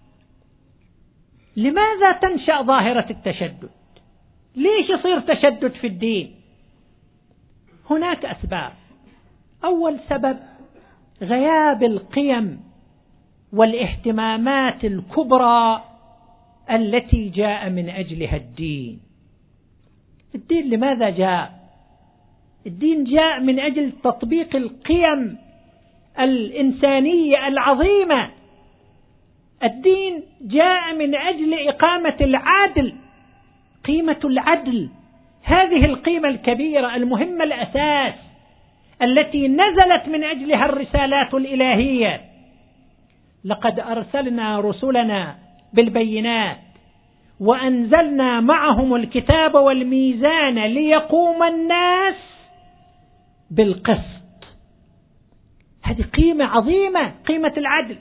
لماذا تنشأ ظاهرة التشدد؟ ليش يصير تشدد في الدين؟ هناك أسباب. أول سبب غياب القيم والاهتمامات الكبرى التي جاء من أجلها الدين. الدين لماذا جاء؟ الدين جاء من أجل تطبيق القيم الإنسانية العظيمة. الدين جاء من أجل إقامة العدل، قيمة العدل، هذه القيمة الكبيرة المهمة الأساس التي نزلت من أجلها الرسالات الإلهية. لقد أرسلنا رسلنا بالبينات وأنزلنا معهم الكتاب والميزان ليقوم الناس بالقسط. هذه قيمة عظيمة، قيمة العدل.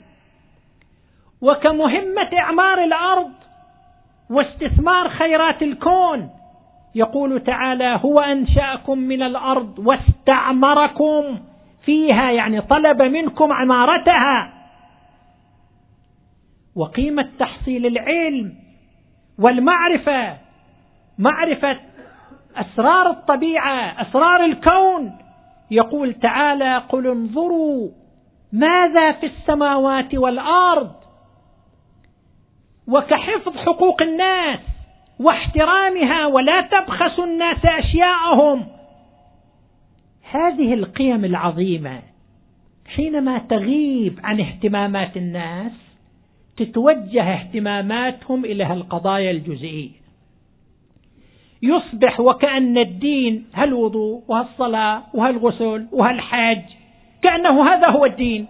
وكمهمة إعمار الأرض واستثمار خيرات الكون، يقول تعالى: هو أنشأكم من الأرض واستعمركم فيها، يعني طلب منكم عمارتها. وقيمة تحصيل العلم والمعرفة، معرفة أسرار الطبيعة، أسرار الكون. يقول تعالى: قل انظروا ماذا في السماوات والأرض. وكحفظ حقوق الناس واحترامها، ولا تبخسوا الناس أشياءهم. هذه القيم العظيمة حينما تغيب عن اهتمامات الناس تتوجه اهتماماتهم إلى القضايا الجزئية. يصبح وكأن الدين هالوضوء وهالصلاة وهالغسل وهالحج، كأنه هذا هو الدين.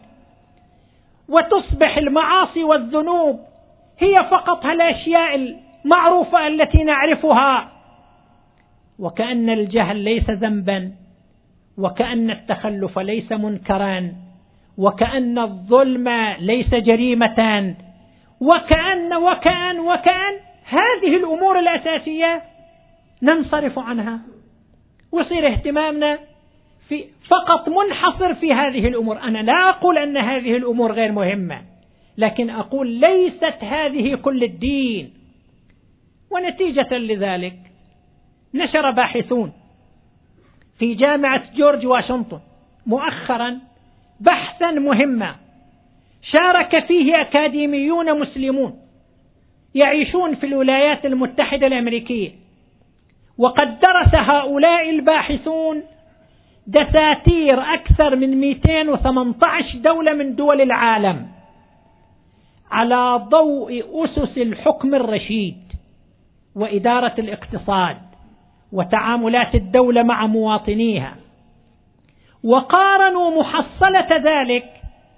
وتصبح المعاصي والذنوب هي فقط هالأشياء المعروفة التي نعرفها، وكأن الجهل ليس ذنبا، وكأن التخلف ليس منكرا، وكأن الظلم ليس جريمة، وكأن وكأن وكأن هذه الأمور الأساسية ننصرف عنها، ويصير اهتمامنا في فقط منحصر في هذه الأمور. أنا لا أقول أن هذه الأمور غير مهمة، لكن أقول ليست هذه كل الدين. ونتيجة لذلك نشر باحثون في جامعة جورج واشنطن مؤخرا بحثا مهما شارك فيه أكاديميون مسلمون يعيشون في الولايات المتحدة الأمريكية. وقد درس هؤلاء الباحثون دساتير أكثر من مئتين وثمانية عشر دولة من دول العالم على ضوء أسس الحكم الرشيد وإدارة الاقتصاد وتعاملات الدولة مع مواطنيها، وقارنوا محصلة ذلك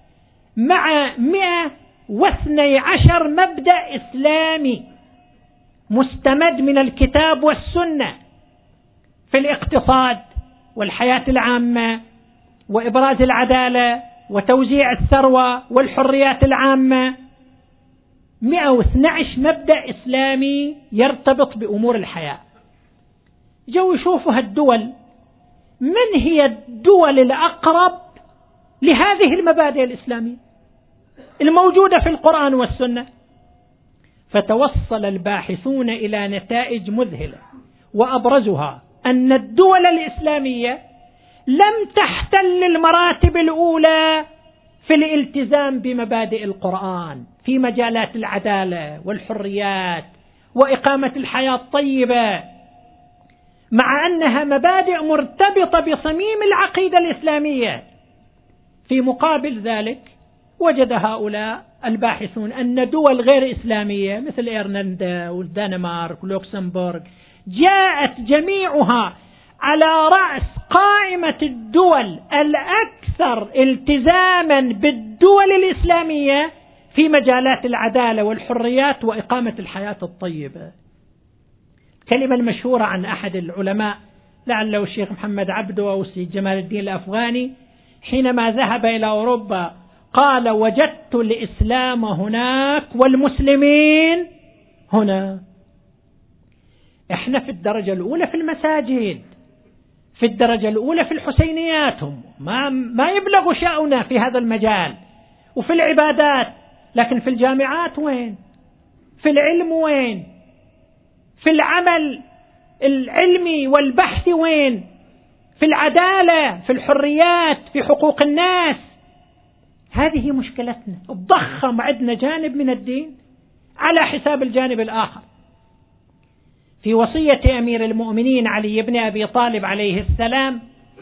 مع مئة واثني عشر مبدأ إسلامي مستمد من الكتاب والسنة في الاقتصاد والحياة العامة وإبراز العدالة وتوزيع الثروة والحريات العامة. مئة واثني عشر مبدأ إسلامي يرتبط بأمور الحياة. جو يشوفوا هالدول من هي الدول الأقرب لهذه المبادئ الإسلامية الموجودة في القرآن والسنة. فتوصل الباحثون إلى نتائج مذهلة، وأبرزها أن الدول الإسلامية لم تحتل المراتب الأولى في الالتزام بمبادئ القرآن في مجالات العدالة والحريات وإقامة الحياة الطيبة، مع أنها مبادئ مرتبطة بصميم العقيدة الإسلامية. في مقابل ذلك وجد هؤلاء الباحثون أن دول غير إسلامية مثل إيرلندا والدنمارك ولوكسمبورغ جاءت جميعها على رأس قائمة الدول الأكثر التزاما بالدول الإسلامية في مجالات العدالة والحريات وإقامة الحياة الطيبة. كلمة المشهورة عن أحد العلماء لعله الشيخ محمد عبده أو السيد جمال الدين الأفغاني حينما ذهب إلى أوروبا قال: وجدت الإسلام هناك والمسلمين هنا. احنا في الدرجة الأولى في المساجد، في الدرجة الأولى في الحسينيات، هم ما, ما يبلغ شأننا في هذا المجال وفي العبادات، لكن في الجامعات وين؟ في العلم وين؟ في العمل العلمي والبحث وين؟ في العدالة، في الحريات، في حقوق الناس. هذه مشكلتنا، الضخم عندنا جانب من الدين على حساب الجانب الآخر. في وصية أمير المؤمنين علي بن أبي طالب عليه السلام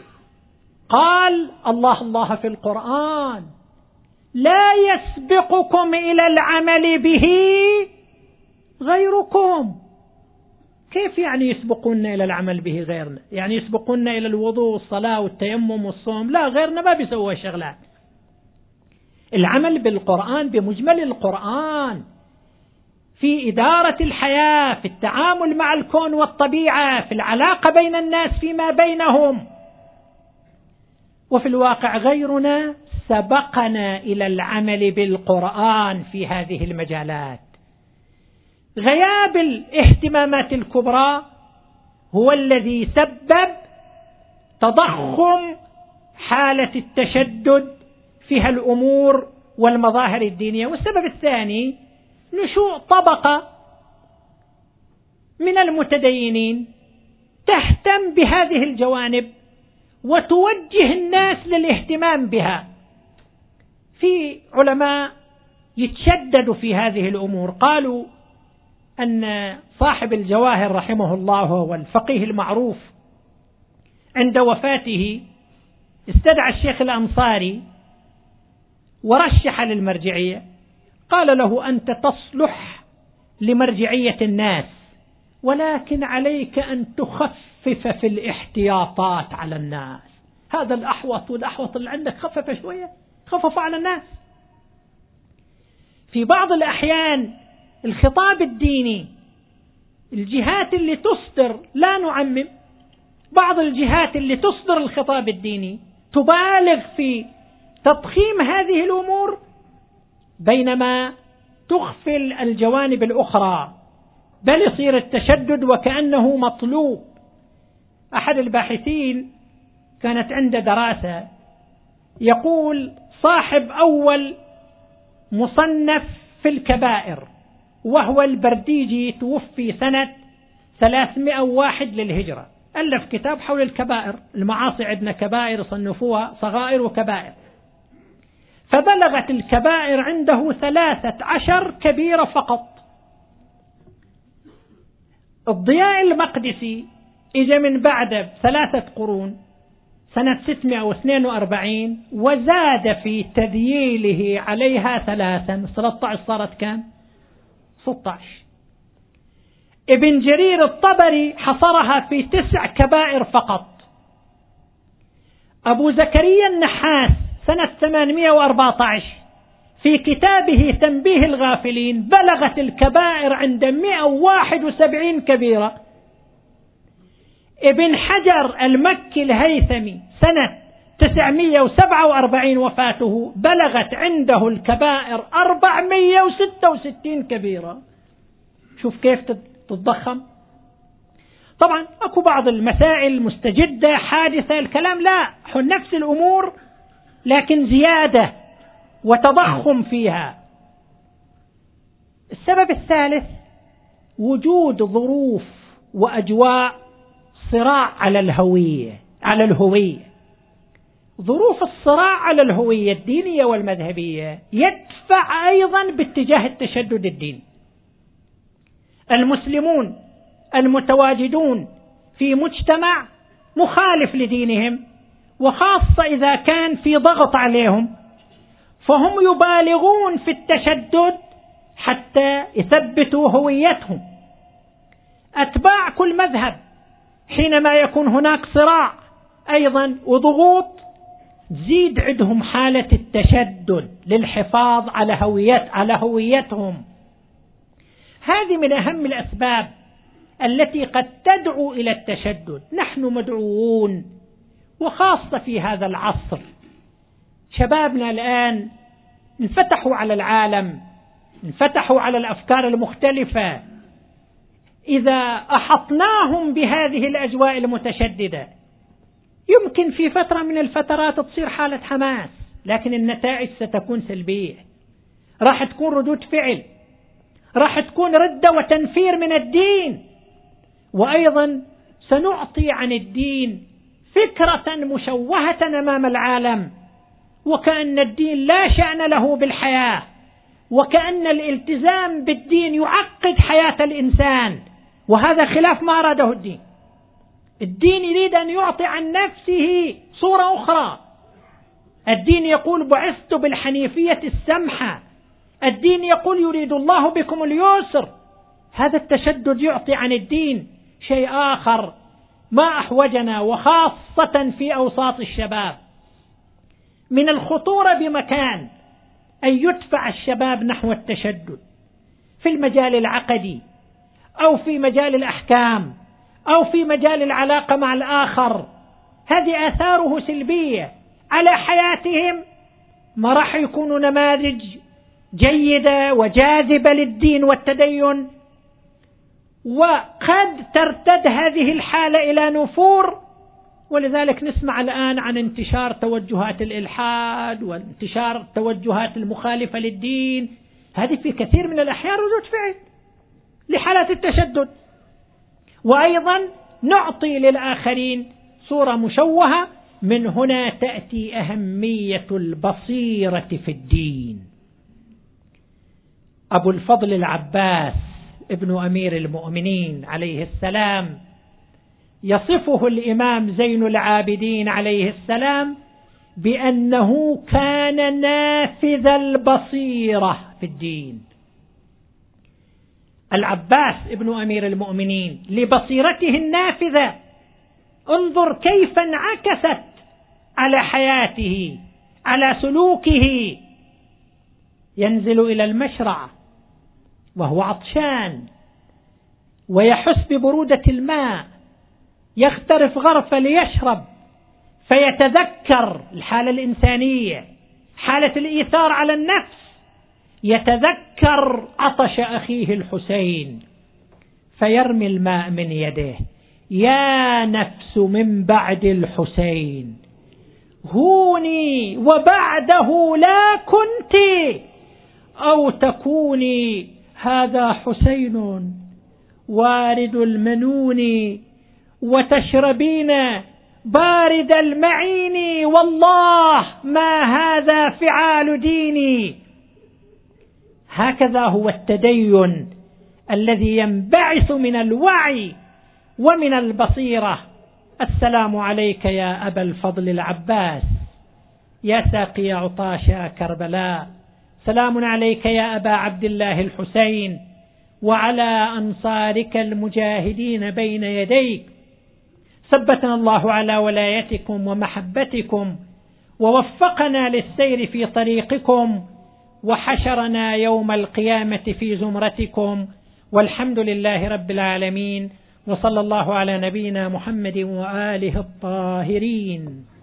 قال الله الله في القرآن: لا يسبقكم إلى العمل به غيركم. كيف يعني يسبقون إلى العمل به غيرنا؟ يعني يسبقون إلى الوضوء والصلاة والتيمم والصوم؟ لا، غيرنا ما بيسووا شغلات. العمل بالقرآن بمجمل القرآن في إدارة الحياة، في التعامل مع الكون والطبيعة، في العلاقة بين الناس فيما بينهم. وفي الواقع غيرنا سبقنا إلى العمل بالقرآن في هذه المجالات. غياب الاهتمامات الكبرى هو الذي سبب تضخم حالة التشدد فيها الأمور والمظاهر الدينية. والسبب الثاني نشوء طبقة من المتدينين تهتم بهذه الجوانب وتوجه الناس للاهتمام بها. في علماء يتشددوا في هذه الأمور، قالوا أن صاحب الجواهر رحمه الله والفقيه المعروف عند وفاته استدعى الشيخ الأنصاري ورشح للمرجعية، قال له: أنت تصلح لمرجعية الناس، ولكن عليك أن تخفف في الاحتياطات على الناس. هذا الأحوط والأحوط اللي عندك، خفف شوية، خفف على الناس. في بعض الأحيان الخطاب الديني، الجهات اللي تصدر، لا نعمم، بعض الجهات اللي تصدر الخطاب الديني تبالغ في تضخيم هذه الأمور بينما تغفل الجوانب الأخرى، بل يصير التشدد وكأنه مطلوب. أحد الباحثين كانت عنده دراسة، يقول صاحب أول مصنف في الكبائر وهو البرديجي توفي سنة ثلاثمائة وواحد للهجرة، ألف كتاب حول الكبائر، المعاصي عندنا كبائر صنفوها صغائر وكبائر، فبلغت الكبائر عنده ثلاثة عشر كبيرة فقط. الضياء المقدسي إجا من بعد ثلاثة قرون سنة ستمائة واثنين وأربعين وزاد في تذييله عليها ثلاثا، ثلاثة عشر صارت كام؟ ستة عشر. ابن جرير الطبري حصرها في تسع كبائر فقط. أبو زكريا النحاس سنة ثمانمائة وأربعة عشر في كتابه تنبيه الغافلين بلغت الكبائر عند مئة وواحد وسبعين كبيرة. ابن حجر المكي الهيثمي سنة تسعمائة وسبعة وأربعين وفاته بلغت عنده الكبائر أربعمائة وستة وستين كبيرة. شوف كيف تتضخم. طبعا أكو بعض المسائل مستجدة حادثة، الكلام لا، نفس الأمور لكن زيادة وتضخم فيها. السبب الثالث وجود ظروف وأجواء صراع على الهوية على الهوية ظروف الصراع على الهوية الدينية والمذهبية يدفع أيضا باتجاه التشدد الديني. المسلمون المتواجدون في مجتمع مخالف لدينهم، وخاصة إذا كان في ضغط عليهم، فهم يبالغون في التشدد حتى يثبتوا هويتهم. أتباع كل مذهب حينما يكون هناك صراع أيضا وضغوط زيد عندهم حالة التشدد للحفاظ على هويت على هويتهم. هذه من أهم الأسباب التي قد تدعو إلى التشدد. نحن مدعوون، وخاصة في هذا العصر شبابنا الآن انفتحوا على العالم، انفتحوا على الأفكار المختلفة. إذا أحطناهم بهذه الأجواء المتشددة يمكن في فترة من الفترات تصير حالة حماس، لكن النتائج ستكون سلبية، راح تكون ردود فعل، راح تكون ردة وتنفير من الدين، وأيضا سنعطي عن الدين فكرة مشوهة أمام العالم، وكأن الدين لا شأن له بالحياة، وكأن الالتزام بالدين يعقد حياة الإنسان، وهذا خلاف ما أراده الدين. الدين يريد أن يعطي عن نفسه صورة أخرى. الدين يقول بعثت بالحنيفية السمحة، الدين يقول يريد الله بكم اليسر. هذا التشدد يعطي عن الدين شيء آخر ما أحوجنا وخاصة في أوساط الشباب من الخطورة بمكان أن يدفع الشباب نحو التشدد في المجال العقدي أو في مجال الأحكام أو في مجال العلاقة مع الآخر. هذه آثاره سلبية على حياتهم، ما راح يكونوا نماذج جيدة وجاذبة للدين والتدين، وقد ترتد هذه الحالة إلى نفور. ولذلك نسمع الآن عن انتشار توجهات الإلحاد وانتشار التوجهات المخالفة للدين. هذه في كثير من الأحيان ردود فعل لحالات التشدد. وأيضا نعطي للآخرين صورة مشوهة. من هنا تأتي أهمية البصيرة في الدين. أبو الفضل العباس ابن أمير المؤمنين عليه السلام يصفه الإمام زين العابدين عليه السلام بأنه كان نافذ البصيرة في الدين. العباس ابن أمير المؤمنين لبصيرته النافذة انظر كيف انعكست على حياته، على سلوكه. ينزل إلى المشرع وهو عطشان ويحس ببرودة الماء، يغترف غرفة ليشرب، فيتذكر الحالة الإنسانية، حالة الإيثار على النفس، يتذكر عطش أخيه الحسين فيرمي الماء من يده. يا نفس من بعد الحسين هوني وبعده لا كنت أو تكوني، هذا حسين وارد المنون وتشربين بارد المعين، والله ما هذا فعال ديني. هكذا هو التدين الذي ينبعث من الوعي ومن البصيرة. السلام عليك يا أبا الفضل العباس، يا ساقي عطاشا كربلاء. سلام عليك يا أبا عبد الله الحسين وعلى أنصارك المجاهدين بين يديك. ثبتنا الله على ولايتكم ومحبتكم ووفقنا للسير في طريقكم وحشرنا يوم القيامة في زمرتكم، والحمد لله رب العالمين، وصلى الله على نبينا محمد وآله الطاهرين.